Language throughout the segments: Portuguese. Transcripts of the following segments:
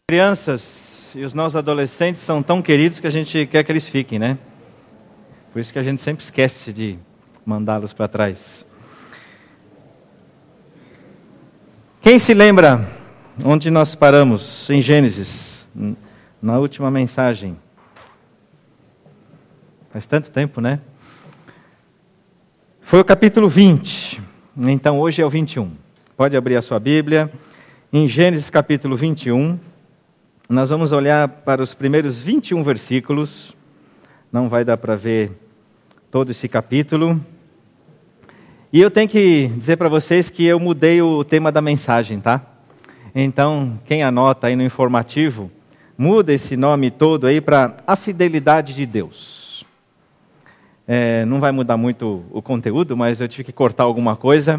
Crianças e os nossos adolescentes são tão queridos que a gente quer que eles fiquem, né? Por isso que a gente sempre esquece de mandá-los para trás. Quem se lembra onde nós paramos em Gênesis, na última mensagem? Faz tanto tempo, né? Foi o capítulo 20, então hoje é o 21. Pode abrir a sua Bíblia. Em Gênesis capítulo 21, nós vamos olhar para os primeiros 21 versículos. Não vai dar para ver todo esse capítulo. E eu tenho que dizer para vocês que eu mudei o tema da mensagem, tá? Então, quem anota aí no informativo, muda esse nome todo aí para A Fidelidade de Deus. Não vai mudar muito o conteúdo, mas eu tive que cortar alguma coisa.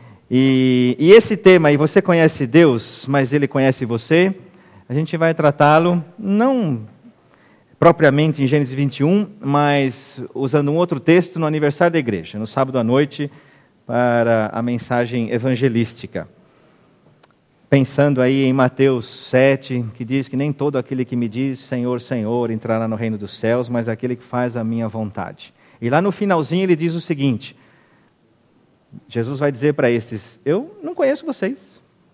E esse tema aí, você conhece Deus, mas Ele conhece você? A gente vai tratá-lo, não propriamente em Gênesis 21, mas usando um outro texto no aniversário da igreja, no sábado à noite, para a mensagem evangelística. Pensando aí em Mateus 7, que diz que nem todo aquele que me diz Senhor, Senhor, entrará no reino dos céus, mas aquele que faz a minha vontade. E lá no finalzinho ele diz o seguinte, Jesus vai dizer para esses, eu não conheço vocês.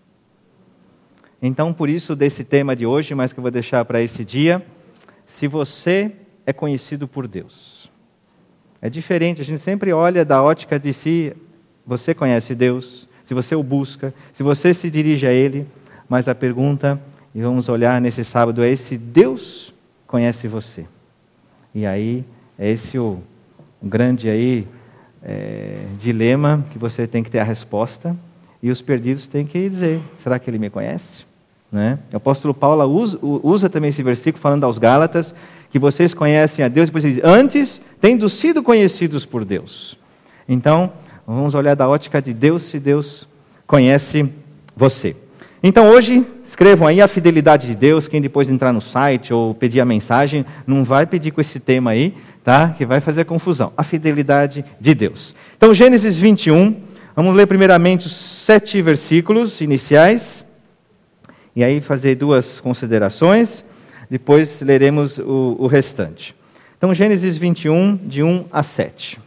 Então, por isso, desse tema de hoje, mas que eu vou deixar para esse dia, se você é conhecido por Deus. É diferente, a gente sempre olha da ótica de se você conhece Deus, se você o busca, se você se dirige a Ele, mas a pergunta, e vamos olhar nesse sábado, é se Deus conhece você. E aí, é esse o grande aí, dilema que você tem que ter a resposta, e os perdidos têm que dizer, será que Ele me conhece? Né? O apóstolo Paulo usa também esse versículo falando aos Gálatas, que vocês conhecem a Deus, depois ele diz, antes tendo sido conhecidos por Deus. Então, vamos olhar da ótica de Deus, se Deus conhece você. Então hoje, escrevam aí a fidelidade de Deus, quem depois entrar no site ou pedir a mensagem, não vai pedir com esse tema aí, tá? Que vai fazer confusão. A fidelidade de Deus. Então Gênesis 21, vamos ler primeiramente os 7 versículos iniciais, e aí fazer 2 considerações, depois leremos o restante. Então Gênesis 21, de 1 a 7.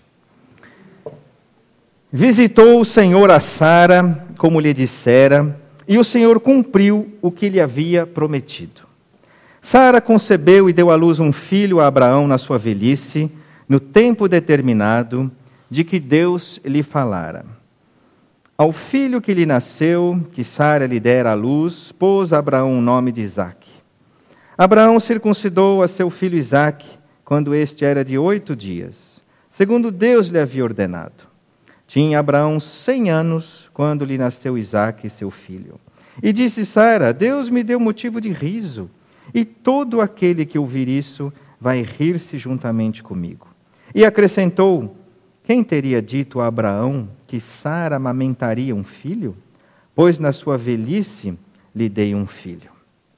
Visitou o Senhor a Sara, como lhe dissera, e o Senhor cumpriu o que lhe havia prometido. Sara concebeu e deu à luz um filho a Abraão na sua velhice, no tempo determinado de que Deus lhe falara. Ao filho que lhe nasceu, que Sara lhe dera à luz, pôs Abraão o nome de Isaque. Abraão circuncidou a seu filho Isaque, quando este era de 8 dias, segundo Deus lhe havia ordenado. Tinha Abraão 100 anos, quando lhe nasceu Isaque, seu filho. E disse Sara, Deus me deu motivo de riso, e todo aquele que ouvir isso vai rir-se juntamente comigo. E acrescentou, quem teria dito a Abraão que Sara amamentaria um filho? Pois na sua velhice lhe dei um filho.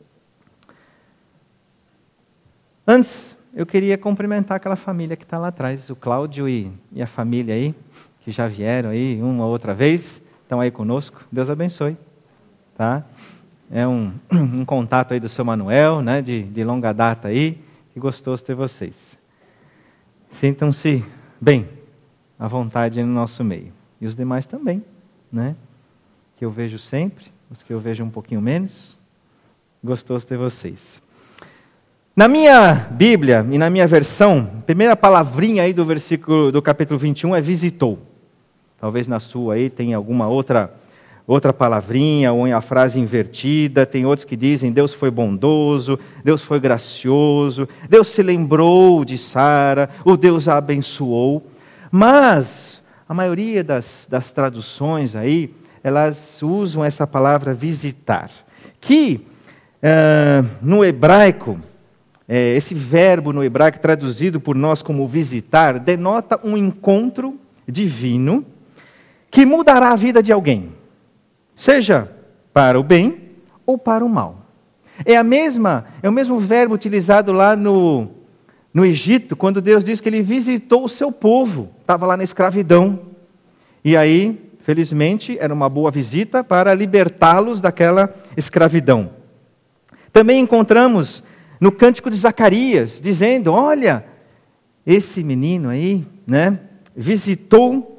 Antes, eu queria cumprimentar aquela família que está lá atrás, o Cláudio e a família aí, que já vieram aí uma outra vez, estão aí conosco. Deus abençoe. Tá? É um contato aí do seu Manuel, né, de longa data aí, que gostoso ter vocês. Sintam-se bem, à vontade no nosso meio. E os demais também, né? Que eu vejo sempre, os que eu vejo um pouquinho menos. Gostoso ter vocês. Na minha Bíblia e na minha versão, a primeira palavrinha aí do versículo do capítulo 21 é visitou. Talvez na sua aí tenha alguma outra palavrinha, ou a frase invertida. Tem outros que dizem, Deus foi bondoso, Deus foi gracioso, Deus se lembrou de Sara, o Deus a abençoou. Mas a maioria das traduções aí, elas usam essa palavra visitar, que no hebraico, esse verbo no hebraico traduzido por nós como visitar, denota um encontro divino que mudará a vida de alguém, seja para o bem ou para o mal. É o mesmo verbo utilizado lá no Egito, quando Deus diz que Ele visitou o seu povo, estava lá na escravidão. E aí, felizmente, era uma boa visita para libertá-los daquela escravidão. Também encontramos no cântico de Zacarias, dizendo, olha, esse menino aí, né, visitou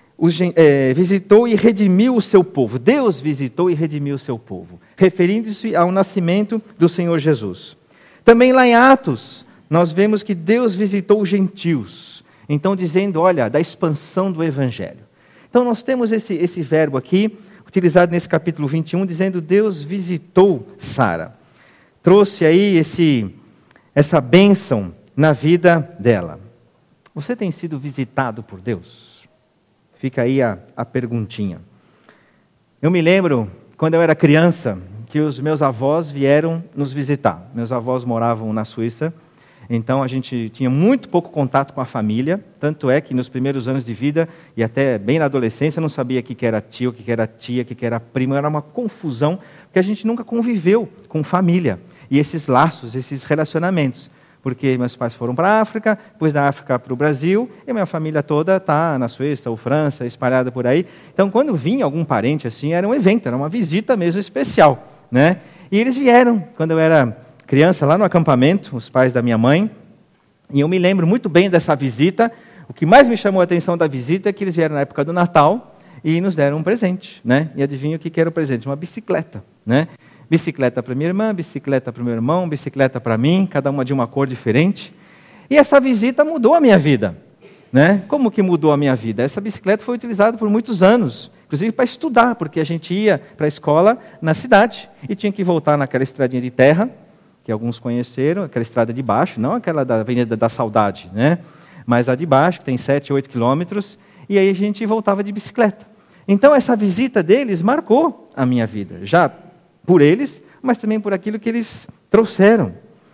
e redimiu o seu povo. Deus visitou e redimiu o seu povo, referindo-se ao nascimento do Senhor Jesus. Também lá em Atos, nós vemos que Deus visitou os gentios, então dizendo, olha, da expansão do Evangelho. Então nós temos esse verbo aqui, utilizado nesse capítulo 21, dizendo, Deus visitou Sara. Trouxe aí essa bênção na vida dela. Você tem sido visitado por Deus? Fica aí a perguntinha. Eu me lembro, quando eu era criança, que os meus avós vieram nos visitar. Meus avós moravam na Suíça, então a gente tinha muito pouco contato com a família, tanto é que nos primeiros anos de vida, e até bem na adolescência, eu não sabia o que era tio, o que era tia, o que era primo, era uma confusão, porque a gente nunca conviveu com família, e esses laços, esses relacionamentos. Porque meus pais foram para a África, depois da África para o Brasil, e minha família toda está na Suíça ou França, espalhada por aí. Então, quando vinha algum parente assim, era um evento, era uma visita mesmo especial, né? E eles vieram, quando eu era criança, lá no acampamento, os pais da minha mãe, e eu me lembro muito bem dessa visita. O que mais me chamou a atenção da visita é que eles vieram na época do Natal e nos deram um presente, né? E adivinha o que era o presente? Uma bicicleta, né? Bicicleta para minha irmã, bicicleta para o meu irmão, bicicleta para mim, cada uma de uma cor diferente. E essa visita mudou a minha vida, né? Como que mudou a minha vida? Essa bicicleta foi utilizada por muitos anos, inclusive para estudar, porque a gente ia para a escola na cidade e tinha que voltar naquela estradinha de terra, que alguns conheceram, aquela estrada de baixo, não aquela da Avenida da Saudade, né? Mas a de baixo, que tem 7, 8 quilômetros, e aí a gente voltava de bicicleta. Então essa visita deles marcou a minha vida, já por eles, mas também por aquilo que eles trouxeram.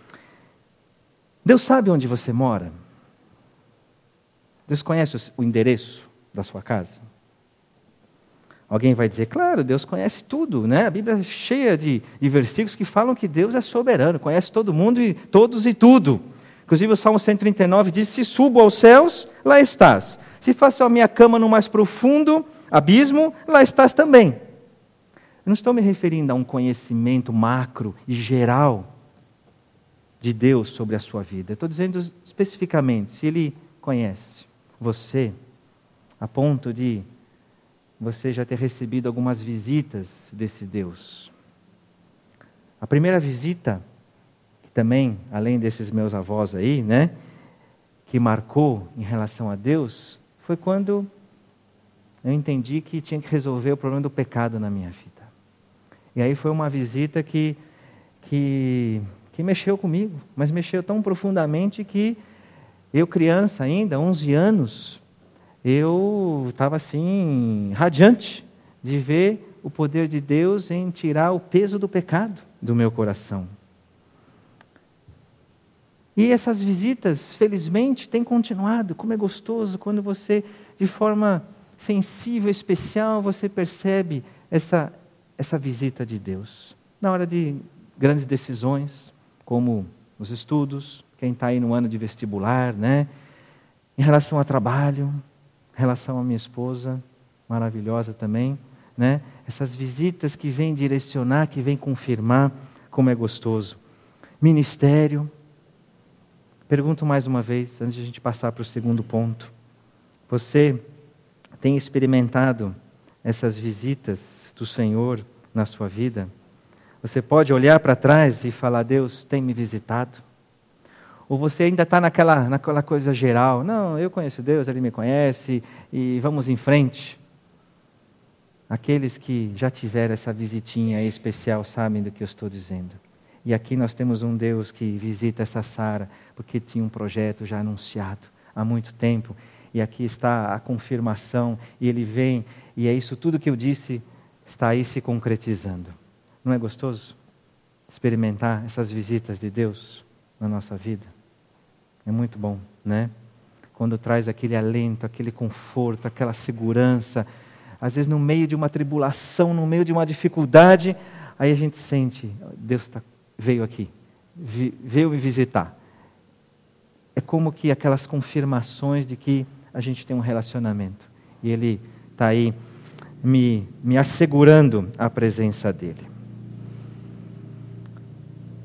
Deus sabe onde você mora? Deus conhece o endereço da sua casa? Alguém vai dizer, claro, Deus conhece tudo, né? A Bíblia é cheia de versículos que falam que Deus é soberano, conhece todo mundo e todos e tudo. Inclusive o Salmo 139 diz, se subo aos céus, lá estás. Se faço a minha cama no mais profundo abismo, lá estás também. Eu não estou me referindo a um conhecimento macro e geral de Deus sobre a sua vida. Eu estou dizendo especificamente, se Ele conhece você, a ponto de você já ter recebido algumas visitas desse Deus. A primeira visita, que também, além desses meus avós aí, né, que marcou em relação a Deus, foi quando eu entendi que tinha que resolver o problema do pecado na minha vida. E aí foi uma visita que mexeu comigo, mas mexeu tão profundamente que eu, criança ainda, 11 anos, eu estava assim, radiante de ver o poder de Deus em tirar o peso do pecado do meu coração. E essas visitas, felizmente, têm continuado. Como é gostoso quando você, de forma sensível, especial, você percebe essa visita de Deus. Na hora de grandes decisões, como os estudos, quem está aí no ano de vestibular, né? Em relação ao trabalho, em relação à minha esposa, maravilhosa também, né? Essas visitas que vêm direcionar, que vêm confirmar como é gostoso. Ministério. Pergunto mais uma vez, antes de a gente passar para o segundo ponto. Você tem experimentado essas visitas do Senhor na sua vida? Você pode olhar para trás e falar, Deus tem me visitado? Ou você ainda está naquela coisa geral, não, eu conheço Deus, Ele me conhece, e vamos em frente. Aqueles que já tiveram essa visitinha aí especial sabem do que eu estou dizendo. E aqui nós temos um Deus que visita essa Sara, porque tinha um projeto já anunciado há muito tempo, e aqui está a confirmação, e Ele vem, e é isso tudo que eu disse, está aí se concretizando. Não é gostoso experimentar essas visitas de Deus na nossa vida? É muito bom, né? Quando traz aquele alento, aquele conforto, aquela segurança, às vezes no meio de uma tribulação, no meio de uma dificuldade, aí a gente sente, Deus veio aqui, veio me visitar. É como que aquelas confirmações de que a gente tem um relacionamento, e Ele está aí me assegurando a presença dEle.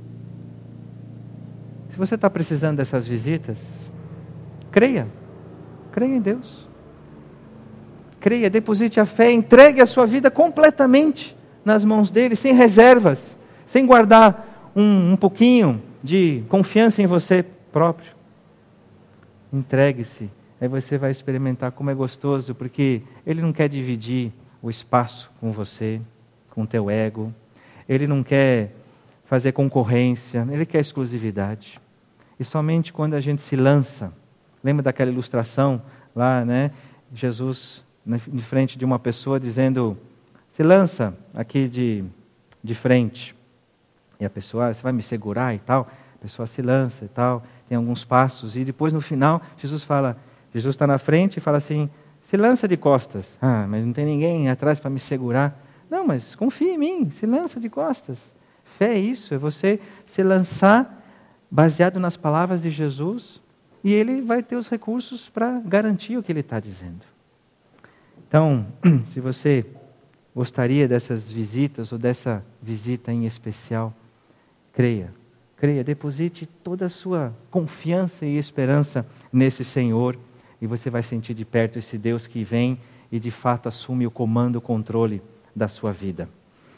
Se você está precisando dessas visitas, creia em Deus. Creia, deposite a fé, entregue a sua vida completamente nas mãos dele, sem reservas, sem guardar um pouquinho de confiança em você próprio. Entregue-se, aí você vai experimentar como é gostoso, porque ele não quer dividir o espaço com você, com o teu ego, ele não quer fazer concorrência, ele quer exclusividade. E somente quando a gente se lança, lembra daquela ilustração lá, né? Jesus em frente de uma pessoa dizendo, se lança aqui de frente. E a pessoa, você vai me segurar e tal? A pessoa se lança e tal, tem alguns passos. E depois no final, Jesus está na frente e fala assim, se lança de costas. Ah, mas não tem ninguém atrás para me segurar. Não, mas confia em mim, se lança de costas. Fé é isso, é você se lançar baseado nas palavras de Jesus e ele vai ter os recursos para garantir o que ele está dizendo. Então, se você gostaria dessas visitas ou dessa visita em especial, creia, deposite toda a sua confiança e esperança nesse Senhor e você vai sentir de perto esse Deus que vem e de fato assume o comando, o controle da sua vida.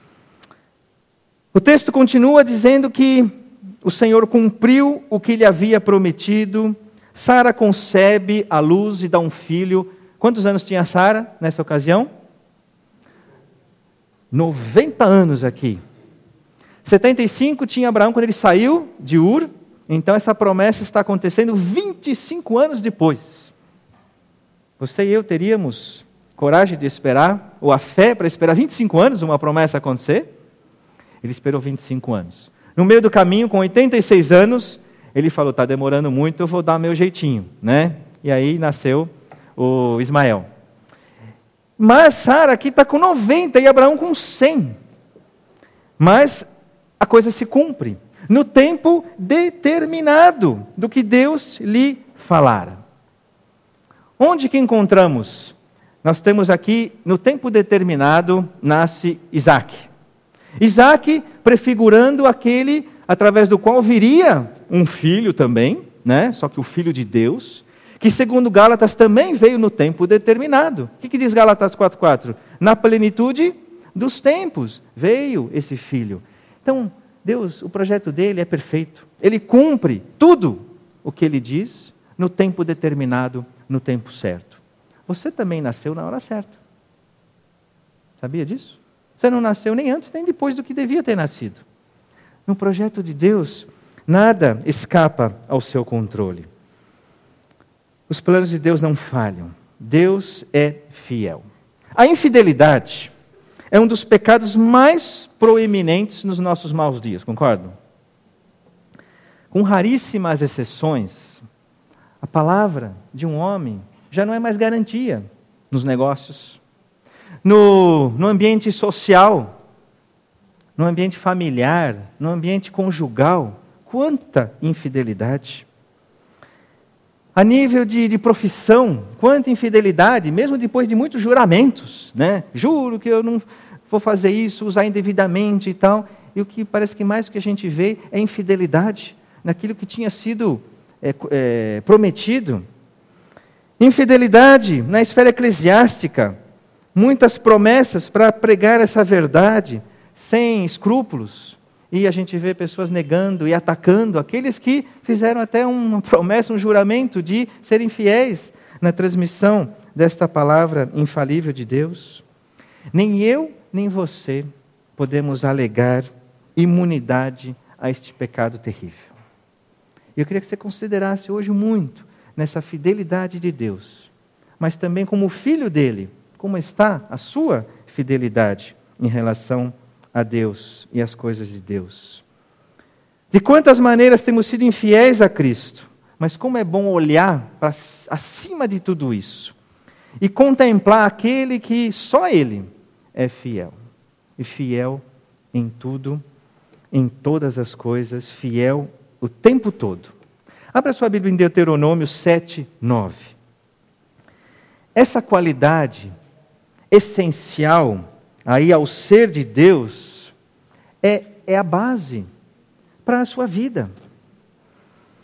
O texto continua dizendo que o Senhor cumpriu o que lhe havia prometido. Sara concebe à luz e dá um filho. Quantos anos tinha Sara nessa ocasião? 90 anos aqui. 75 tinha Abraão quando ele saiu de Ur. Então essa promessa está acontecendo 25 anos depois. Você e eu teríamos coragem de esperar, ou a fé para esperar 25 anos uma promessa acontecer? Ele esperou 25 anos. No meio do caminho, com 86 anos, ele falou, está demorando muito, eu vou dar meu jeitinho, né? E aí nasceu o Ismael. Mas Sara aqui está com 90 e Abraão com 100. Mas a coisa se cumpre no tempo determinado do que Deus lhe falara. Onde que encontramos? Nós temos aqui, no tempo determinado, nasce Isaac. Isaac prefigurando aquele através do qual viria um filho também, né? Só que o filho de Deus, que segundo Gálatas também veio no tempo determinado. O que diz Gálatas 4:4? Na plenitude dos tempos veio esse filho. Então, Deus, o projeto dele é perfeito. Ele cumpre tudo o que ele diz no tempo determinado, no tempo certo. Você também nasceu na hora certa. Sabia disso? Você não nasceu nem antes, nem depois do que devia ter nascido. No projeto de Deus, nada escapa ao seu controle. Os planos de Deus não falham. Deus é fiel. A infidelidade é um dos pecados mais proeminentes nos nossos maus dias, concordam? Com raríssimas exceções, a palavra de um homem já não é mais garantia nos negócios, no ambiente social, no ambiente familiar, no ambiente conjugal. Quanta infidelidade! A nível de profissão, quanta infidelidade, mesmo depois de muitos juramentos, né? Juro que eu não vou fazer isso, usar indevidamente e tal. E o que parece que mais que a gente vê é infidelidade naquilo que tinha sido prometido. Infidelidade na esfera eclesiástica, muitas promessas para pregar essa verdade, sem escrúpulos. E a gente vê pessoas negando e atacando aqueles que fizeram até uma promessa, um juramento de serem fiéis na transmissão desta palavra infalível de Deus. Nem eu, nem você podemos alegar imunidade a este pecado terrível. Eu queria que você considerasse hoje muito nessa fidelidade de Deus, mas também como filho dele, como está a sua fidelidade em relação a Deus e as coisas de Deus. De quantas maneiras temos sido infiéis a Cristo, mas como é bom olhar para acima de tudo isso e contemplar aquele que só Ele é fiel. E fiel em tudo, em todas as coisas, fiel o tempo todo. Abra sua Bíblia em Deuteronômio 7:9. Essa qualidade essencial aí ao ser de Deus é a base para a sua vida.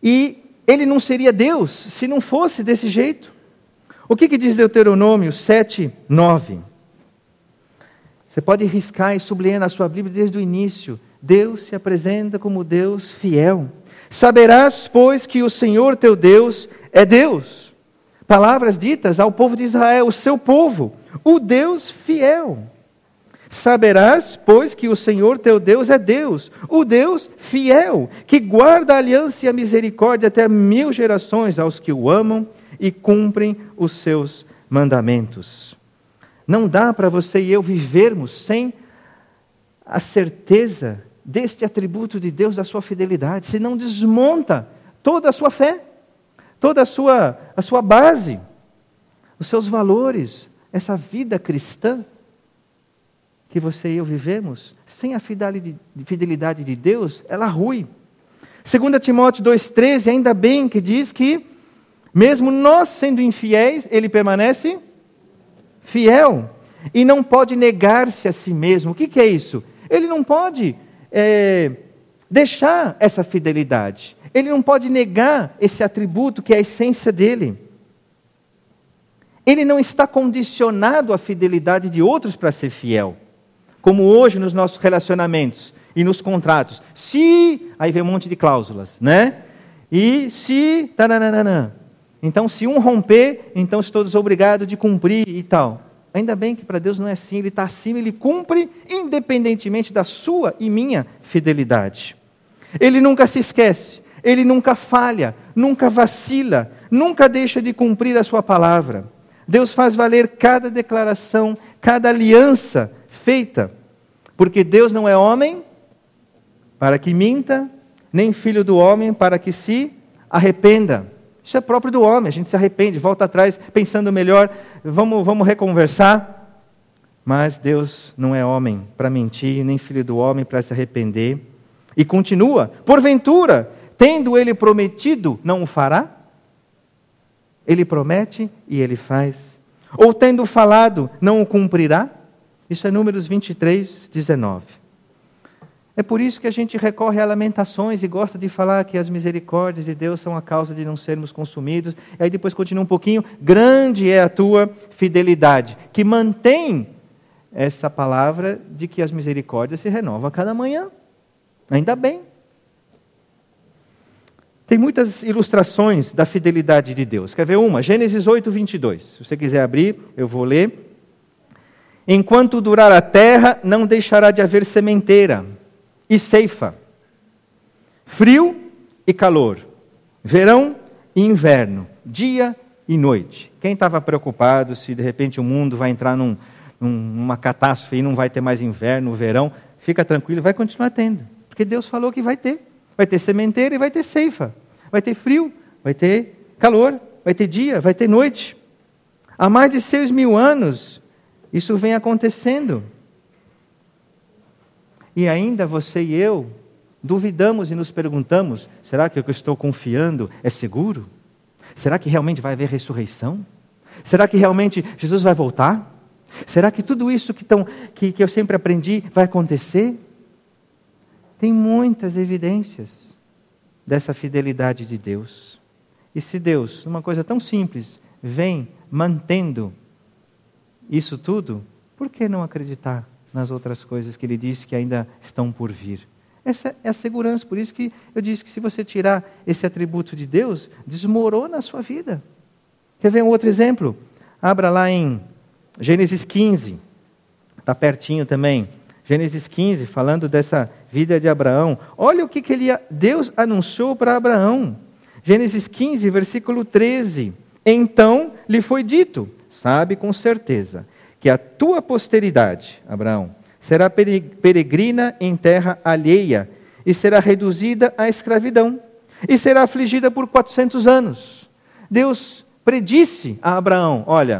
E ele não seria Deus se não fosse desse jeito. O que diz Deuteronômio 7, 9? Você pode riscar e sublinhar na sua Bíblia desde o início. Deus se apresenta como Deus fiel. Saberás, pois, que o Senhor teu Deus é Deus. Palavras ditas ao povo de Israel, o seu povo, o Deus fiel. Saberás, pois, que o Senhor teu Deus é Deus, o Deus fiel, que guarda a aliança e a misericórdia até 1000 gerações aos que o amam e cumprem os seus mandamentos. Não dá para você e eu vivermos sem a certeza deste atributo de Deus, da sua fidelidade, senão desmonta toda a sua fé, toda a sua base, os seus valores, essa vida cristã que você e eu vivemos, sem a fidelidade de Deus, ela rui. 2 Timóteo 2,13, ainda bem que diz que, mesmo nós sendo infiéis, ele permanece fiel, e não pode negar-se a si mesmo. O que é isso? Ele não pode deixar essa fidelidade, ele não pode negar esse atributo que é a essência dele. Ele não está condicionado à fidelidade de outros para ser fiel. Como hoje nos nossos relacionamentos e nos contratos. Se, aí vem um monte de cláusulas, né? E se, taranana. Então, se um romper, então estou obrigado de cumprir e tal. Ainda bem que para Deus não é assim, Ele está acima, Ele cumpre independentemente da sua e minha fidelidade. Ele nunca se esquece, Ele nunca falha, nunca vacila, nunca deixa de cumprir a sua palavra. Deus faz valer cada declaração, cada aliança feita, porque Deus não é homem para que minta, nem filho do homem para que se arrependa. Isso é próprio do homem, a gente se arrepende, volta atrás pensando melhor, vamos reconversar. Mas Deus não é homem para mentir, nem filho do homem para se arrepender. E continua, porventura, tendo Ele prometido, não o fará? Ele promete e Ele faz. Ou tendo falado, não o cumprirá? Isso é Números 23, 19. É por isso que a gente recorre a lamentações e gosta de falar que as misericórdias de Deus são a causa de não sermos consumidos. E aí depois continua um pouquinho. Grande é a tua fidelidade, que mantém essa palavra de que as misericórdias se renovam a cada manhã. Ainda bem. Tem muitas ilustrações da fidelidade de Deus. Quer ver uma? Gênesis 8, 22. Se você quiser abrir, eu vou ler. Enquanto durar a terra, não deixará de haver sementeira e ceifa, frio e calor, verão e inverno, dia e noite. Quem estava preocupado se de repente o mundo vai entrar numa catástrofe e não vai ter mais inverno, verão, fica tranquilo, vai continuar tendo, porque Deus falou que vai ter. Vai ter sementeira e vai ter ceifa, vai ter frio, vai ter calor, vai ter dia, vai ter noite. Há mais de 6.000 anos, isso vem acontecendo. E ainda você e eu duvidamos e nos perguntamos, será que o que eu estou confiando é seguro? Será que realmente vai haver ressurreição? Será que realmente Jesus vai voltar? Será que tudo isso que eu sempre aprendi vai acontecer? Tem muitas evidências dessa fidelidade de Deus. E se Deus, uma coisa tão simples, vem mantendo isso tudo, por que não acreditar nas outras coisas que Ele disse que ainda estão por vir? Essa é a segurança, por isso que eu disse que se você tirar esse atributo de Deus, desmorona a sua vida. Quer ver um outro exemplo? Abra lá em Gênesis 15, está pertinho também. Gênesis 15, falando dessa vida de Abraão. Olha o que Deus anunciou para Abraão. Gênesis 15, versículo 13. Então lhe foi dito, sabe com certeza, que a tua posteridade, Abraão, será peregrina em terra alheia e será reduzida à escravidão e será afligida por 400 anos. Deus predisse a Abraão, olha,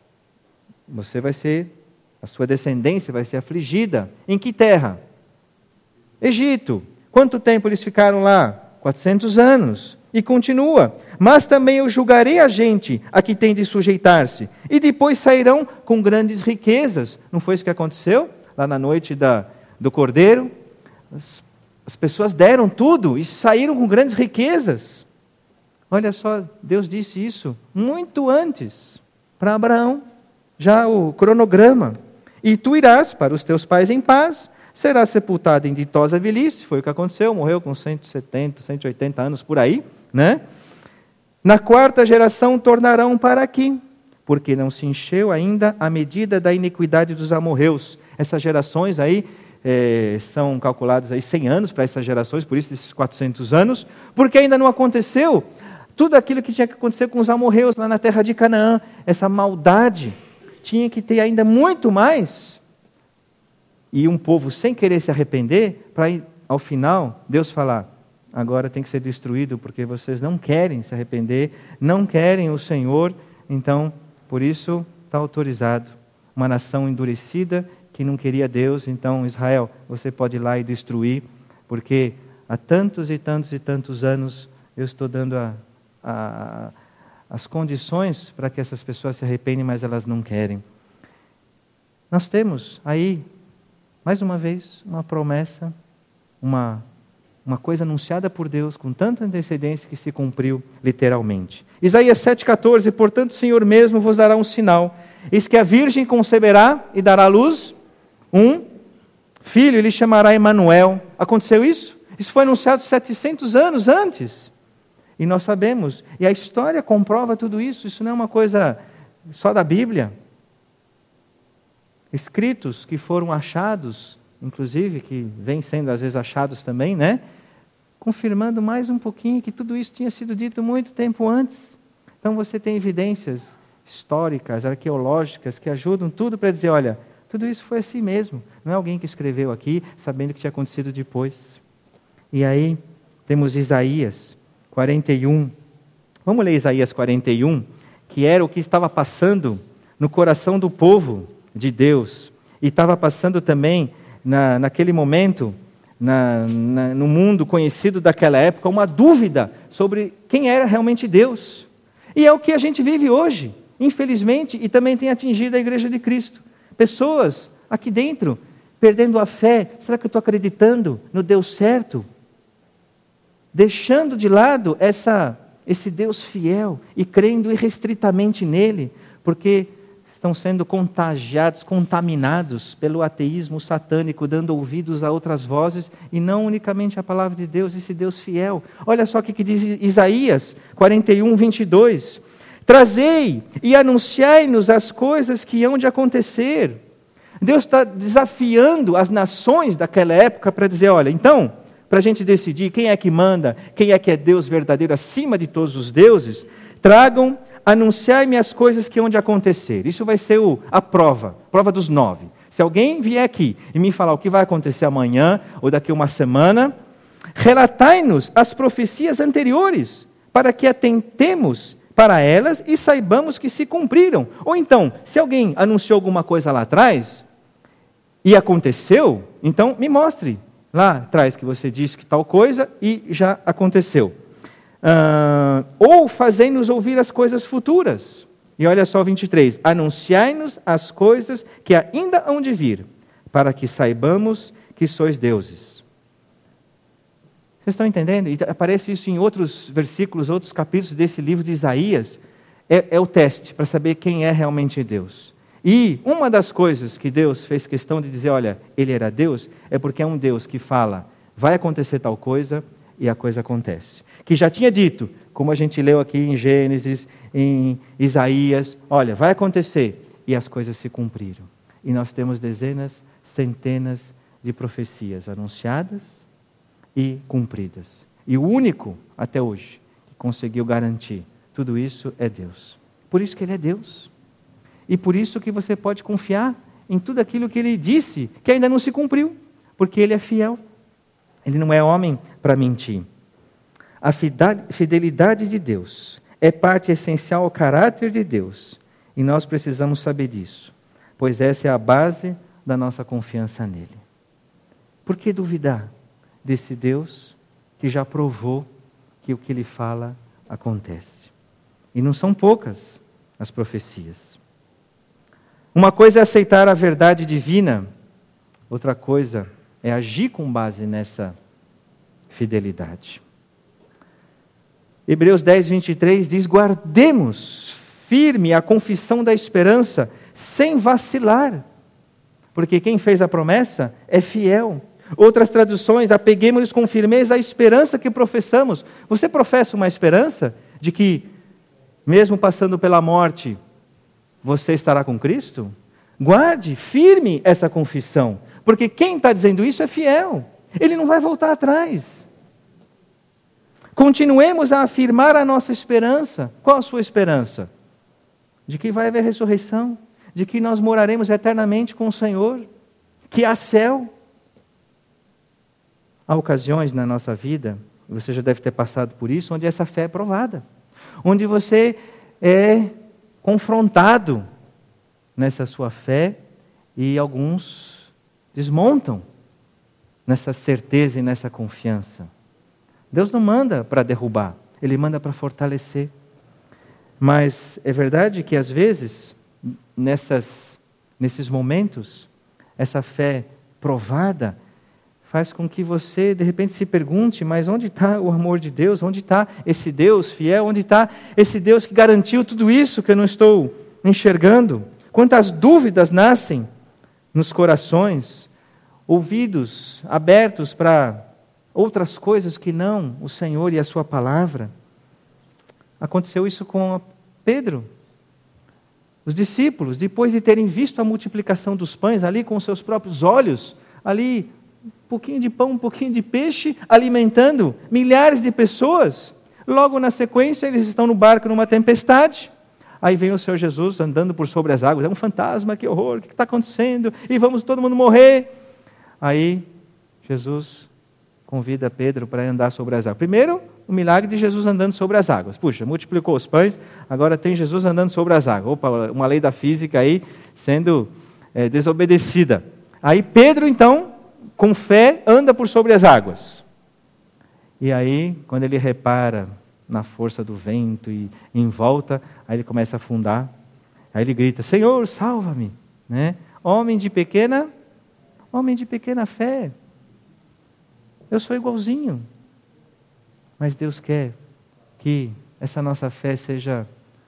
a sua descendência vai ser afligida. Em que terra? Egito. Quanto tempo eles ficaram lá? 400 anos. E continua, mas também eu julgarei a gente a que tem de sujeitar-se, e depois sairão com grandes riquezas. Não foi isso que aconteceu? Lá na noite do Cordeiro, as pessoas deram tudo e saíram com grandes riquezas. Olha só, Deus disse isso muito antes para Abraão, já o cronograma. E tu irás para os teus pais em paz, serás sepultado em ditosa velhice, foi o que aconteceu, morreu com 170, 180 anos por aí, né? Na quarta geração tornarão para aqui, porque não se encheu ainda a medida da iniquidade dos amorreus. Essas gerações aí são calculadas aí 100 anos para essas gerações, por isso esses 400 anos, porque ainda não aconteceu tudo aquilo que tinha que acontecer com os amorreus lá na terra de Canaã. Essa maldade tinha que ter ainda muito mais. E um povo sem querer se arrepender, para ao final Deus falar, agora tem que ser destruído, porque vocês não querem se arrepender, não querem o Senhor, então, por isso está autorizado. Uma nação endurecida, que não queria Deus, então Israel, você pode ir lá e destruir, porque há tantos e tantos e tantos anos eu estou dando as condições para que essas pessoas se arrependem, mas elas não querem. Nós temos aí, mais uma vez, uma promessa, uma coisa anunciada por Deus com tanta antecedência que se cumpriu literalmente. Isaías 7,14, portanto o Senhor mesmo vos dará um sinal, eis que a virgem conceberá e dará à luz um filho, ele chamará Emanuel. Aconteceu isso? Isso foi anunciado 700 anos antes. E nós sabemos, e a história comprova tudo isso, isso não é uma coisa só da Bíblia. Escritos que foram achados, inclusive, que vêm sendo às vezes achados também, né? Confirmando mais um pouquinho que tudo isso tinha sido dito muito tempo antes. Então você tem evidências históricas, arqueológicas, que ajudam tudo para dizer, olha, tudo isso foi assim mesmo. Não é alguém que escreveu aqui, sabendo que tinha acontecido depois. E aí, temos Isaías 41. Vamos ler Isaías 41, que era o que estava passando no coração do povo de Deus. E estava passando também, naquele momento, no mundo conhecido daquela época, uma dúvida sobre quem era realmente Deus. E é o que a gente vive hoje, infelizmente, e também tem atingido a Igreja de Cristo. Pessoas aqui dentro, perdendo a fé. Será que eu estou acreditando no Deus certo? Deixando de lado esse Deus fiel e crendo irrestritamente nele, porque estão sendo contagiados, contaminados pelo ateísmo satânico, dando ouvidos a outras vozes e não unicamente a palavra de Deus, esse Deus fiel. Olha só o que diz Isaías 41, 22. Trazei e anunciai-nos as coisas que hão de acontecer. Deus está desafiando as nações daquela época para dizer, olha, então, para a gente decidir quem é que manda, quem é que é Deus verdadeiro acima de todos os deuses, tragam, anunciai-me as coisas que hão de acontecer. Isso vai ser a prova dos 9. Se alguém vier aqui e me falar o que vai acontecer amanhã ou daqui a uma semana, relatai-nos as profecias anteriores, para que atentemos para elas e saibamos que se cumpriram. Ou então, se alguém anunciou alguma coisa lá atrás e aconteceu, então me mostre lá atrás que você disse que tal coisa e já aconteceu. Ou fazei-nos ouvir as coisas futuras. E olha só 23. Anunciai-nos as coisas que ainda hão de vir, para que saibamos que sois deuses. Vocês estão entendendo? E aparece isso em outros versículos, outros capítulos desse livro de Isaías. É o teste para saber quem é realmente Deus. E uma das coisas que Deus fez questão de dizer, olha, Ele era Deus, é porque é um Deus que fala, vai acontecer tal coisa, e a coisa acontece. Que já tinha dito, como a gente leu aqui em Gênesis, em Isaías, olha, vai acontecer, e as coisas se cumpriram. E nós temos dezenas, centenas de profecias anunciadas e cumpridas. E o único, até hoje, que conseguiu garantir tudo isso é Deus. Por isso que Ele é Deus. E por isso que você pode confiar em tudo aquilo que Ele disse, que ainda não se cumpriu, porque Ele é fiel. Ele não é homem para mentir. A fidelidade de Deus é parte essencial ao caráter de Deus. E nós precisamos saber disso, pois essa é a base da nossa confiança nele. Por que duvidar desse Deus que já provou que o que Ele fala acontece? E não são poucas as profecias. Uma coisa é aceitar a verdade divina, outra coisa é agir com base nessa fidelidade. Hebreus 10, 23 diz: guardemos firme a confissão da esperança, sem vacilar, porque quem fez a promessa é fiel. Outras traduções: apeguemos-nos com firmeza à esperança que professamos. Você professa uma esperança de que, mesmo passando pela morte, você estará com Cristo? Guarde firme essa confissão, porque quem está dizendo isso é fiel. Ele não vai voltar atrás. Continuemos a afirmar a nossa esperança. Qual a sua esperança? De que vai haver ressurreição, de que nós moraremos eternamente com o Senhor, que há céu. Há ocasiões na nossa vida, você já deve ter passado por isso, onde essa fé é provada, onde você é confrontado nessa sua fé e alguns desmontam nessa certeza e nessa confiança. Deus não manda para derrubar, Ele manda para fortalecer. Mas é verdade que às vezes, nesses momentos, essa fé provada faz com que você de repente se pergunte: mas onde está o amor de Deus? Onde está esse Deus fiel? Onde está esse Deus que garantiu tudo isso que eu não estou enxergando? Quantas dúvidas nascem nos corações, ouvidos abertos para outras coisas que não o Senhor e a sua palavra. Aconteceu isso com Pedro. Os discípulos, depois de terem visto a multiplicação dos pães ali com seus próprios olhos, ali um pouquinho de pão, um pouquinho de peixe, alimentando milhares de pessoas, logo na sequência eles estão no barco numa tempestade. Aí vem o Senhor Jesus andando por sobre as águas. É um fantasma, que horror, o que está acontecendo? E vamos todo mundo morrer. Aí Jesus convida Pedro para andar sobre as águas. Primeiro, o milagre de Jesus andando sobre as águas. Puxa, multiplicou os pães, agora tem Jesus andando sobre as águas. Opa, uma lei da física aí sendo desobedecida. Aí Pedro, então, com fé, anda por sobre as águas. E aí, quando ele repara na força do vento e em volta, aí ele começa a afundar. Aí ele grita: Senhor, salva-me, né? Homem de pequena fé. Eu sou igualzinho. Mas Deus quer que essa nossa fé seja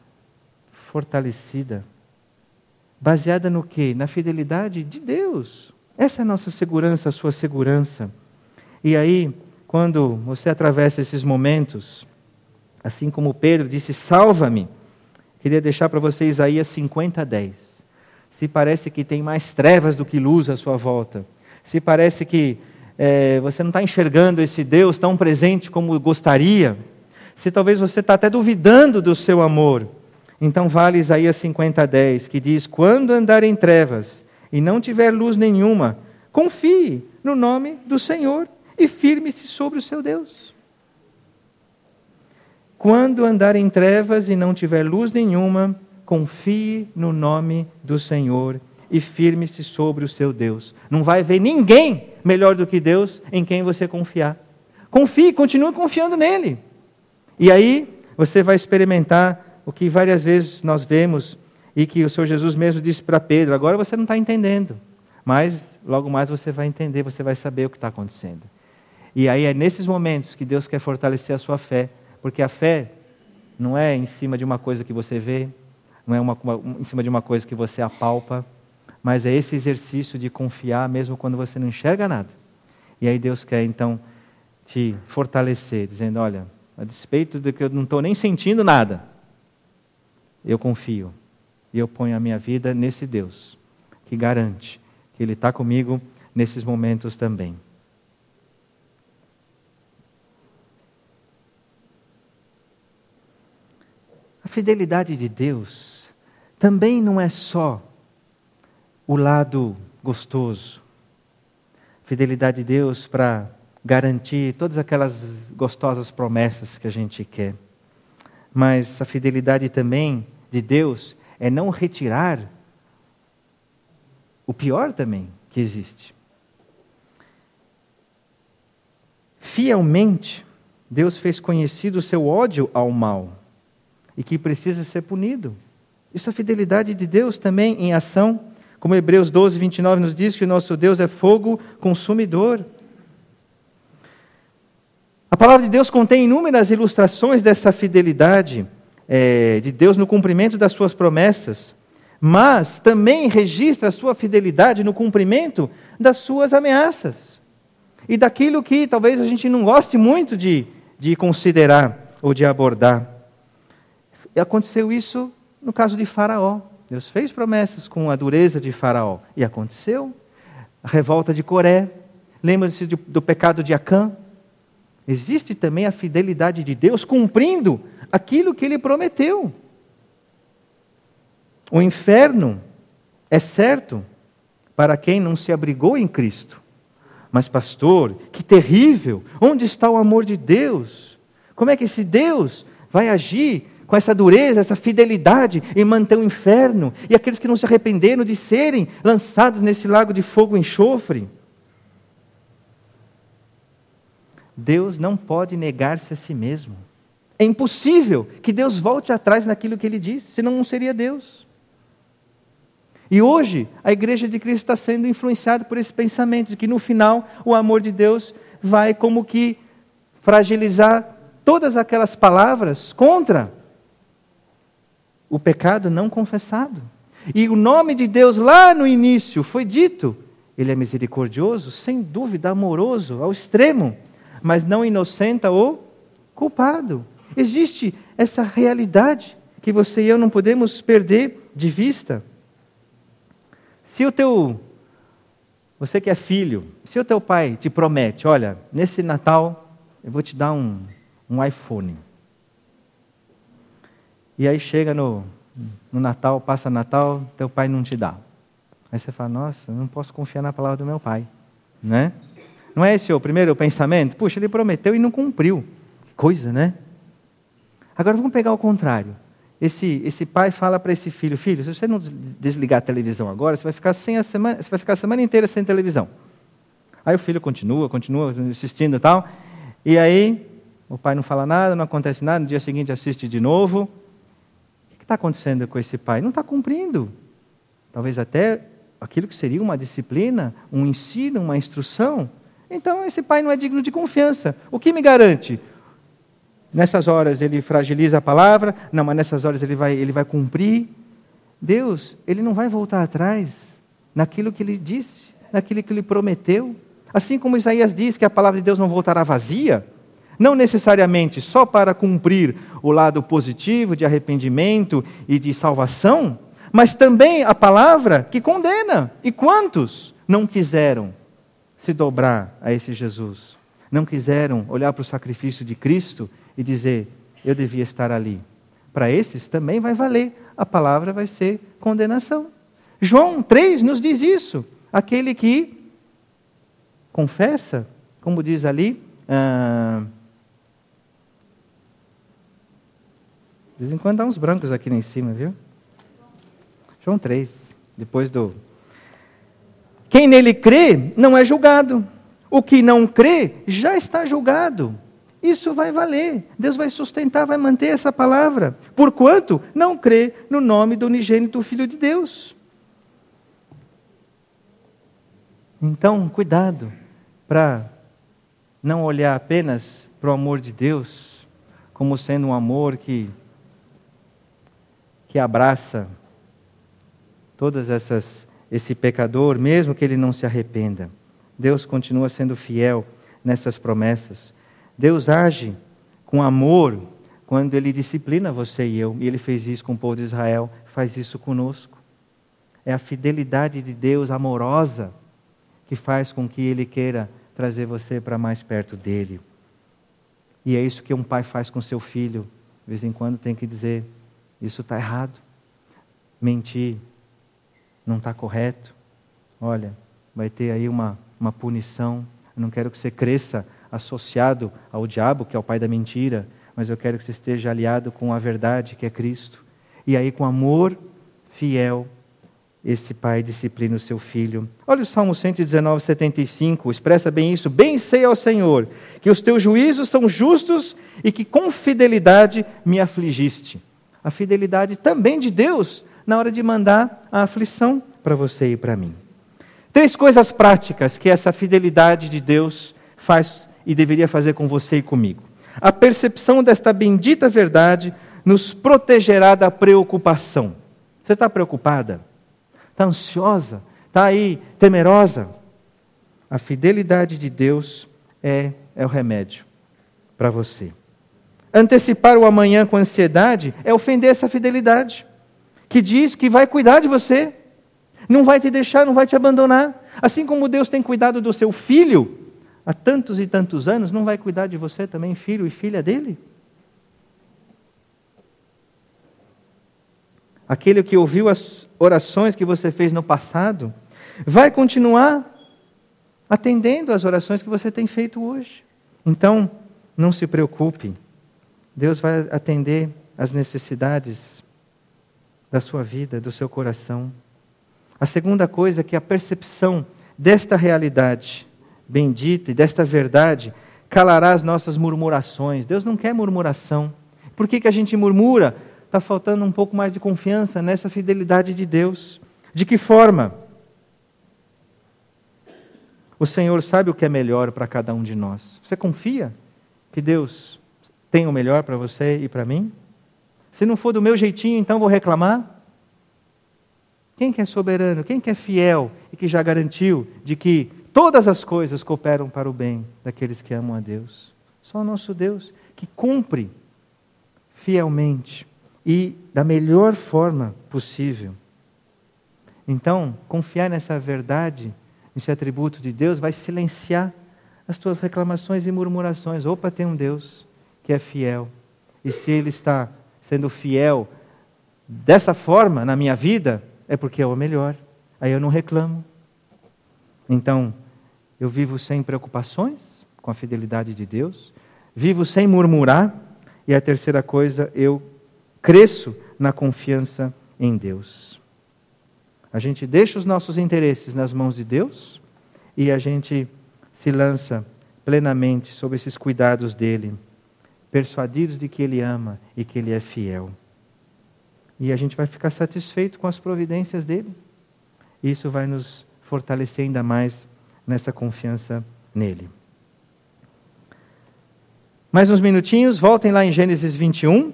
fortalecida. Baseada no quê? Na fidelidade de Deus. Essa é a nossa segurança, a sua segurança. E aí, quando você atravessa esses momentos, assim como Pedro disse: salva-me, queria deixar para você Isaías 50:10. Se parece que tem mais trevas do que luz à sua volta, se parece que você não está enxergando esse Deus tão presente como gostaria, se talvez você está até duvidando do seu amor, então vale Isaías 50:10, que diz: quando andar em trevas e não tiver luz nenhuma, confie no nome do Senhor e firme-se sobre o seu Deus. Quando andar em trevas e não tiver luz nenhuma, confie no nome do Senhor e firme-se sobre o seu Deus. Não vai haver ninguém melhor do que Deus em quem você confiar. Confie, continue confiando nele. E aí você vai experimentar o que várias vezes nós vemos e que o Senhor Jesus mesmo disse para Pedro: agora você não está entendendo, mas logo mais você vai entender, você vai saber o que está acontecendo. E aí é nesses momentos que Deus quer fortalecer a sua fé, porque a fé não é em cima de uma coisa que você vê, não é em cima de uma coisa que você apalpa, mas é esse exercício de confiar mesmo quando você não enxerga nada. E aí Deus quer então te fortalecer, dizendo: olha, a despeito de que eu não estou nem sentindo nada, eu confio. E eu ponho a minha vida nesse Deus, que garante que Ele está comigo nesses momentos também. A fidelidade de Deus também não é só o lado gostoso. Fidelidade de Deus para garantir todas aquelas gostosas promessas que a gente quer. Mas a fidelidade também de Deus é não retirar o pior também que existe. Fielmente, Deus fez conhecido o seu ódio ao mal e que precisa ser punido. Isso é a fidelidade de Deus também em ação. Como Hebreus 12, 29 nos diz que o nosso Deus é fogo consumidor. A palavra de Deus contém inúmeras ilustrações dessa fidelidade de Deus no cumprimento das suas promessas, mas também registra a sua fidelidade no cumprimento das suas ameaças e daquilo que talvez a gente não goste muito de considerar ou de abordar. E aconteceu isso no caso de Faraó. Deus fez promessas com a dureza de Faraó. E aconteceu. A revolta de Coré. Lembra-se do pecado de Acã. Existe também a fidelidade de Deus cumprindo aquilo que Ele prometeu. O inferno é certo para quem não se abrigou em Cristo. Mas pastor, que terrível! Onde está o amor de Deus? Como é que esse Deus vai agir com essa dureza, essa fidelidade em manter o inferno e aqueles que não se arrependeram de serem lançados nesse lago de fogo e enxofre? Deus não pode negar-se a si mesmo. É impossível que Deus volte atrás naquilo que Ele disse, senão não seria Deus. E hoje, a igreja de Cristo está sendo influenciada por esse pensamento, de que no final, o amor de Deus vai como que fragilizar todas aquelas palavras contra o pecado não confessado. E o nome de Deus lá no início foi dito, Ele é misericordioso, sem dúvida, amoroso, ao extremo, mas não inocenta o culpado. Existe essa realidade que você e eu não podemos perder de vista. Se você que é filho, se o teu pai te promete, olha, nesse Natal eu vou te dar um iPhone. E aí chega no Natal, passa Natal, teu pai não te dá. Aí você fala, nossa, eu não posso confiar na palavra do meu pai, né? Não é esse o primeiro pensamento? Puxa, ele prometeu e não cumpriu. Que coisa, né? Agora vamos pegar o contrário. Esse pai fala para esse filho, filho, se você não desligar a televisão agora, você vai ficar a semana inteira sem televisão. Aí o filho continua assistindo e tal. E aí, o pai não fala nada, não acontece nada, no dia seguinte assiste de novo. O que está acontecendo com esse pai? Não está cumprindo. Talvez até aquilo que seria uma disciplina, um ensino, uma instrução. Então, esse pai não é digno de confiança. O que me garante? Nessas horas ele fragiliza a palavra, não, mas nessas horas ele vai cumprir. Deus, Ele não vai voltar atrás naquilo que Ele disse, naquilo que Ele prometeu. Assim como Isaías diz que a palavra de Deus não voltará vazia, não necessariamente só para cumprir o lado positivo de arrependimento e de salvação, mas também a palavra que condena. E quantos não quiseram se dobrar a esse Jesus? Não quiseram olhar para o sacrifício de Cristo e dizer, eu devia estar ali. Para esses também vai valer. A palavra vai ser condenação. João 3 nos diz isso. Aquele que confessa, como diz ali, de vez em quando dá uns brancos aqui em cima, viu? João 3, depois do... Quem nele crê não é julgado. O que não crê já está julgado. Isso vai valer. Deus vai sustentar, vai manter essa palavra. Porquanto não crê no nome do unigênito Filho de Deus. Então, cuidado para não olhar apenas para o amor de Deus como sendo um amor que abraça todas esse pecador, mesmo que ele não se arrependa. Deus continua sendo fiel nessas promessas. Deus age com amor quando Ele disciplina você e eu. E Ele fez isso com o povo de Israel, faz isso conosco. É a fidelidade de Deus amorosa que faz com que Ele queira trazer você para mais perto dEle. E é isso que um pai faz com seu filho. De vez em quando tem que dizer, isso está errado. Mentir não está correto. Olha, vai ter aí uma punição. Eu não quero que você cresça associado ao diabo, que é o pai da mentira, mas eu quero que você esteja aliado com a verdade, que é Cristo. E aí, com amor fiel, esse pai disciplina o seu filho. Olha o Salmo 119, 75, expressa bem isso. Bem sei ao Senhor, que os teus juízos são justos e que com fidelidade me afligiste. A fidelidade também de Deus na hora de mandar a aflição para você e para mim. 3 coisas práticas que essa fidelidade de Deus faz e deveria fazer com você e comigo. A percepção desta bendita verdade nos protegerá da preocupação. Você está preocupada? Está ansiosa? Está aí temerosa? A fidelidade de Deus é o remédio para você. Antecipar o amanhã com ansiedade é ofender essa fidelidade, que diz que vai cuidar de você, não vai te deixar, não vai te abandonar. Assim como Deus tem cuidado do seu filho há tantos e tantos anos, não vai cuidar de você também, filho e filha dele? Aquele que ouviu as orações que você fez no passado, vai continuar atendendo às orações que você tem feito hoje. Então, não se preocupe. Deus vai atender às necessidades da sua vida, do seu coração. A segunda coisa é que a percepção desta realidade bendita e desta verdade calará as nossas murmurações. Deus não quer murmuração. Por que a gente murmura? Está faltando um pouco mais de confiança nessa fidelidade de Deus. De que forma? O Senhor sabe o que é melhor para cada um de nós. Você confia que Deus tem o melhor para você e para mim? Se não for do meu jeitinho, então vou reclamar? Quem que é soberano? Quem que é fiel e que já garantiu de que todas as coisas cooperam para o bem daqueles que amam a Deus? Só o nosso Deus, que cumpre fielmente e da melhor forma possível. Então, confiar nessa verdade, esse atributo de Deus, vai silenciar as tuas reclamações e murmurações. Opa, tem um Deus que é fiel. E se Ele está sendo fiel dessa forma na minha vida, é porque é o melhor. Aí eu não reclamo. Então, eu vivo sem preocupações com a fidelidade de Deus. Vivo sem murmurar. E a terceira coisa, eu cresço na confiança em Deus. A gente deixa os nossos interesses nas mãos de Deus e a gente se lança plenamente sob esses cuidados dEle, persuadidos de que Ele ama e que Ele é fiel. E a gente vai ficar satisfeito com as providências dEle. Isso vai nos fortalecer ainda mais nessa confiança nele. Mais uns minutinhos, voltem lá em Gênesis 21.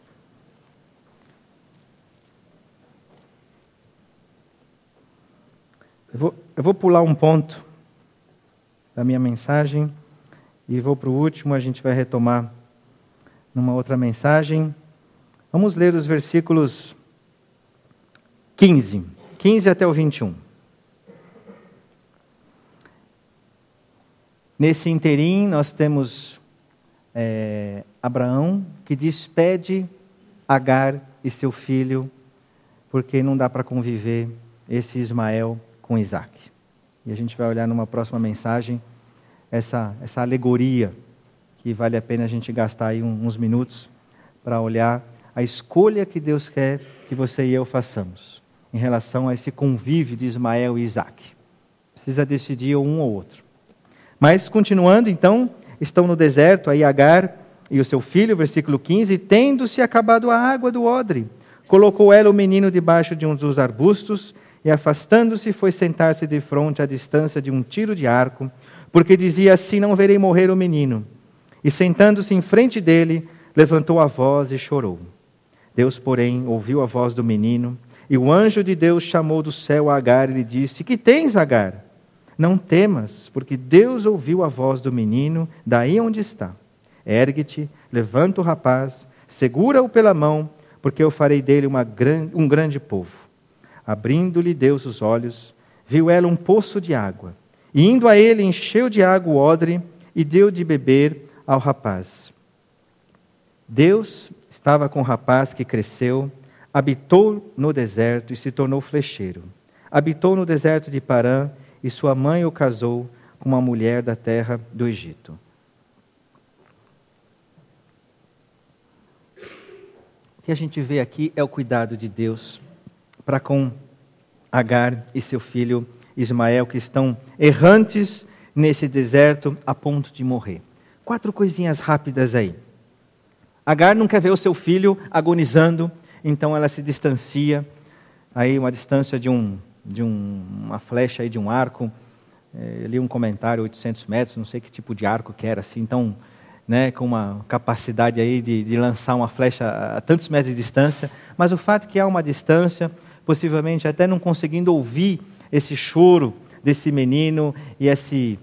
Eu vou pular um ponto da minha mensagem e vou para o último, a gente vai retomar numa outra mensagem. Vamos ler os versículos 15 até o 21. Nesse interim, nós temos Abraão, que despede Agar e seu filho, porque não dá para conviver esse Ismael com Isaac. E a gente vai olhar numa próxima mensagem essa alegoria, que vale a pena a gente gastar aí uns minutos para olhar a escolha que Deus quer que você e eu façamos em relação a esse convívio de Ismael e Isaac. Precisa decidir um ou outro. Mas, continuando, então, estão no deserto, aí Agar e o seu filho, versículo 15, tendo-se acabado a água do odre, colocou ela o menino debaixo de um dos arbustos, e afastando-se, foi sentar-se de fronte à distância de um tiro de arco, porque dizia assim: não verei morrer o menino. E sentando-se em frente dele, levantou a voz e chorou. Deus, porém, ouviu a voz do menino, e o anjo de Deus chamou do céu a Agar e lhe disse: que tens, Agar? Não temas, porque Deus ouviu a voz do menino, daí onde está. Ergue-te, levanta o rapaz, segura-o pela mão, porque eu farei dele um grande povo. Abrindo-lhe Deus os olhos, viu ela um poço de água, e indo a ele, encheu de água o odre, e deu de beber ao rapaz. Deus estava com o rapaz que cresceu, habitou no deserto e se tornou flecheiro. Habitou no deserto de Parã, e sua mãe o casou com uma mulher da terra do Egito. O que a gente vê aqui é o cuidado de Deus para com Agar e seu filho Ismael, que estão errantes nesse deserto a ponto de morrer. 4 coisinhas rápidas aí. Agar não quer ver o seu filho agonizando, então ela se distancia, aí uma distância de uma flecha, aí de um arco, Eu li um comentário, 800 metros, não sei que tipo de arco que era, assim, então, né, com uma capacidade aí de lançar uma flecha a tantos metros de distância, mas o fato é que há uma distância, possivelmente até não conseguindo ouvir esse choro desse menino e esse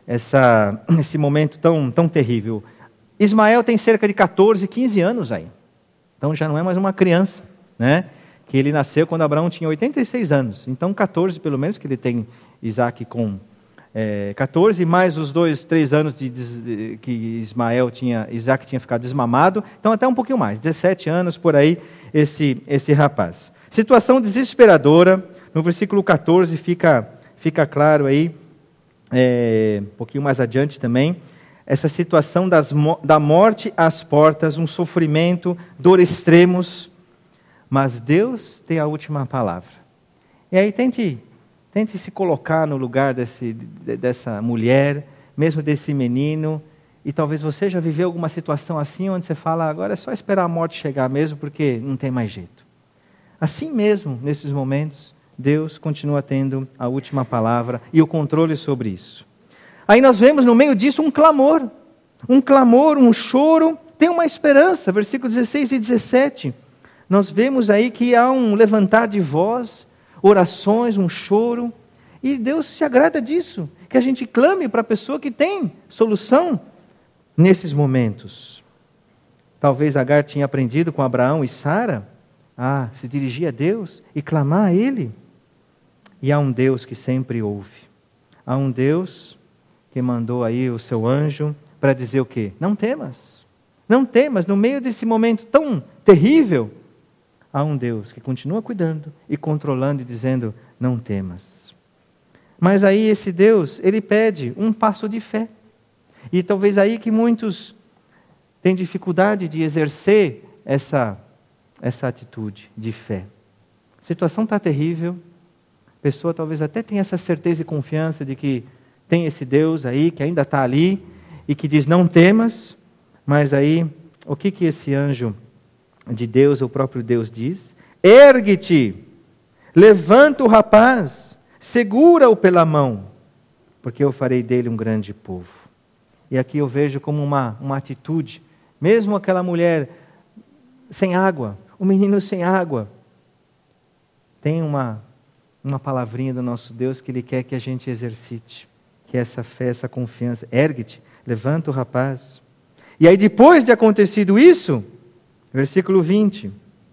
momento tão terrível. Ismael tem cerca de 14, 15 anos aí, então já não é mais uma criança, né? Que ele nasceu quando Abraão tinha 86 anos, então 14 pelo menos, que ele tem Isaac com 14, mais os 3 anos que Isaac tinha ficado desmamado, então até um pouquinho mais, 17 anos por aí, esse rapaz. Situação desesperadora, no versículo 14 fica claro aí, um pouquinho mais adiante também, essa situação da morte às portas, um sofrimento, dor extremos, mas Deus tem a última palavra. E aí tente se colocar no lugar dessa mulher, mesmo desse menino, e talvez você já viveu alguma situação assim, onde você fala, agora é só esperar a morte chegar mesmo, porque não tem mais jeito. Assim mesmo, nesses momentos, Deus continua tendo a última palavra e o controle sobre isso. Aí nós vemos no meio disso um clamor, um choro, tem uma esperança, versículos 16 e 17. Nós vemos aí que há um levantar de voz, orações, um choro, e Deus se agrada disso, que a gente clame para a pessoa que tem solução nesses momentos. Talvez Agar tinha aprendido com Abraão e Sara a se dirigir a Deus e clamar a Ele. E há um Deus que sempre ouve. Há um Deus que mandou aí o seu anjo para dizer o quê? Não temas. Não temas, no meio desse momento tão terrível, há um Deus que continua cuidando e controlando e dizendo, não temas. Mas aí esse Deus, ele pede um passo de fé. E talvez aí que muitos têm dificuldade de exercer essa atitude de fé. A situação está terrível, a pessoa talvez até tenha essa certeza e confiança de que tem esse Deus aí, que ainda está ali, e que diz, não temas, mas aí, o que esse anjo de Deus, o próprio Deus diz? Ergue-te, levanta o rapaz, segura-o pela mão, porque eu farei dele um grande povo. E aqui eu vejo como uma atitude, mesmo aquela mulher sem água, o menino sem água, tem uma palavrinha do nosso Deus que Ele quer que a gente exercite, que é essa fé, essa confiança. Ergue-te, levanta o rapaz. E aí depois de acontecido isso, versículo 20,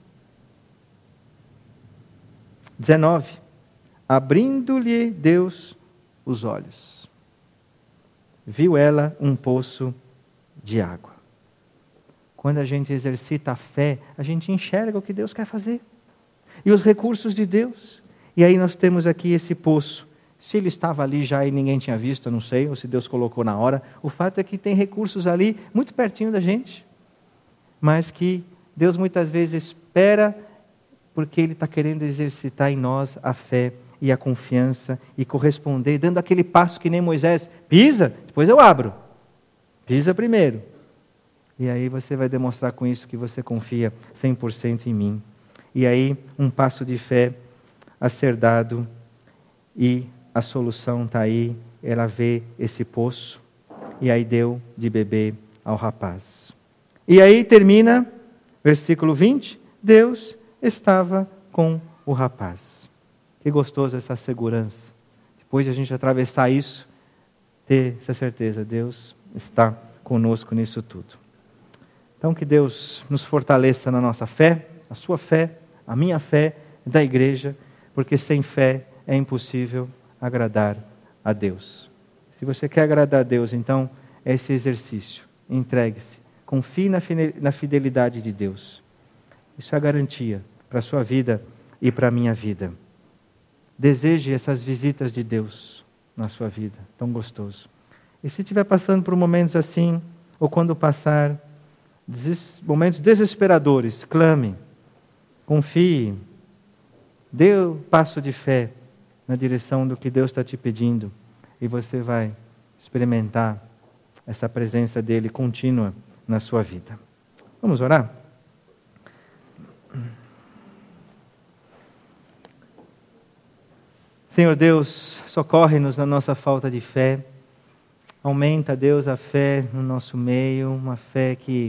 19, abrindo-lhe Deus os olhos, viu ela um poço de água. Quando a gente exercita a fé, a gente enxerga o que Deus quer fazer. E os recursos de Deus. E aí nós temos aqui esse poço. Se ele estava ali já e ninguém tinha visto, eu não sei, ou se Deus colocou na hora. O fato é que tem recursos ali, muito pertinho da gente. Mas que Deus muitas vezes espera, porque Ele está querendo exercitar em nós a fé e a confiança e corresponder, dando aquele passo que nem Moisés. Pisa, depois eu abro. Pisa primeiro. E aí você vai demonstrar com isso que você confia 100% em mim. E aí um passo de fé a ser dado e a solução está aí. Ela vê esse poço e aí deu de beber ao rapaz. E aí termina, versículo 20, Deus estava com o rapaz. Que gostoso essa segurança. Depois de a gente atravessar isso, ter essa certeza, Deus está conosco nisso tudo. Então que Deus nos fortaleça na nossa fé, a sua fé, a minha fé, da igreja, porque sem fé é impossível agradar a Deus. Se você quer agradar a Deus, então é esse exercício. Entregue-se, confie na fidelidade de Deus. Isso é a garantia para a sua vida e para a minha vida. Deseje essas visitas de Deus na sua vida, tão gostoso. E se estiver passando por momentos assim, ou quando passar, momentos desesperadores, clame, confie, dê o passo de fé na direção do que Deus está te pedindo e você vai experimentar essa presença dEle contínua na sua vida. Vamos orar? Senhor Deus, socorre-nos na nossa falta de fé. Aumenta, Deus, a fé no nosso meio, uma fé que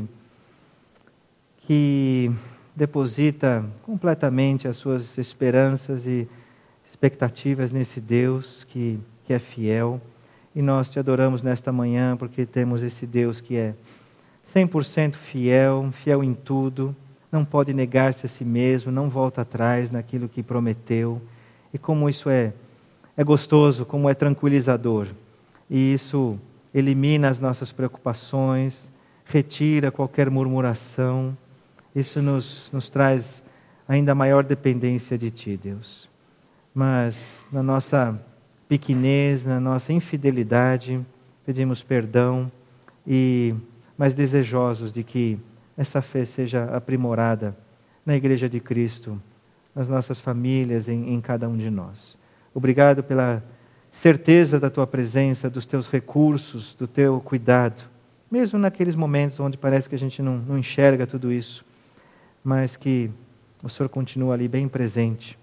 deposita completamente as suas esperanças e expectativas nesse Deus que é fiel. E nós te adoramos nesta manhã porque temos esse Deus que é 100% fiel, fiel em tudo, não pode negar-se a si mesmo, não volta atrás naquilo que prometeu. E como isso é gostoso, como é tranquilizador. E isso elimina as nossas preocupações, retira qualquer murmuração. Isso nos traz ainda maior dependência de Ti, Deus. Mas na nossa pequenez, na nossa infidelidade, pedimos perdão e mais desejosos de que essa fé seja aprimorada na Igreja de Cristo, nas nossas famílias, em cada um de nós. Obrigado pela certeza da Tua presença, dos Teus recursos, do Teu cuidado, mesmo naqueles momentos onde parece que a gente não enxerga tudo isso, mas que o Senhor continua ali bem presente,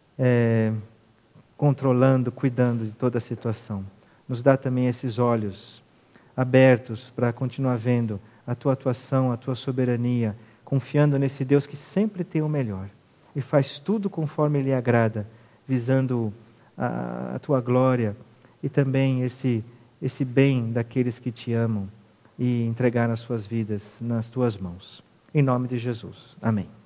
controlando, cuidando de toda a situação. Nos dá também esses olhos abertos para continuar vendo a Tua atuação, a Tua soberania, confiando nesse Deus que sempre tem o melhor e faz tudo conforme Lhe agrada, visando a Tua glória e também esse bem daqueles que Te amam e entregar as suas vidas nas Tuas mãos. Em nome de Jesus. Amém.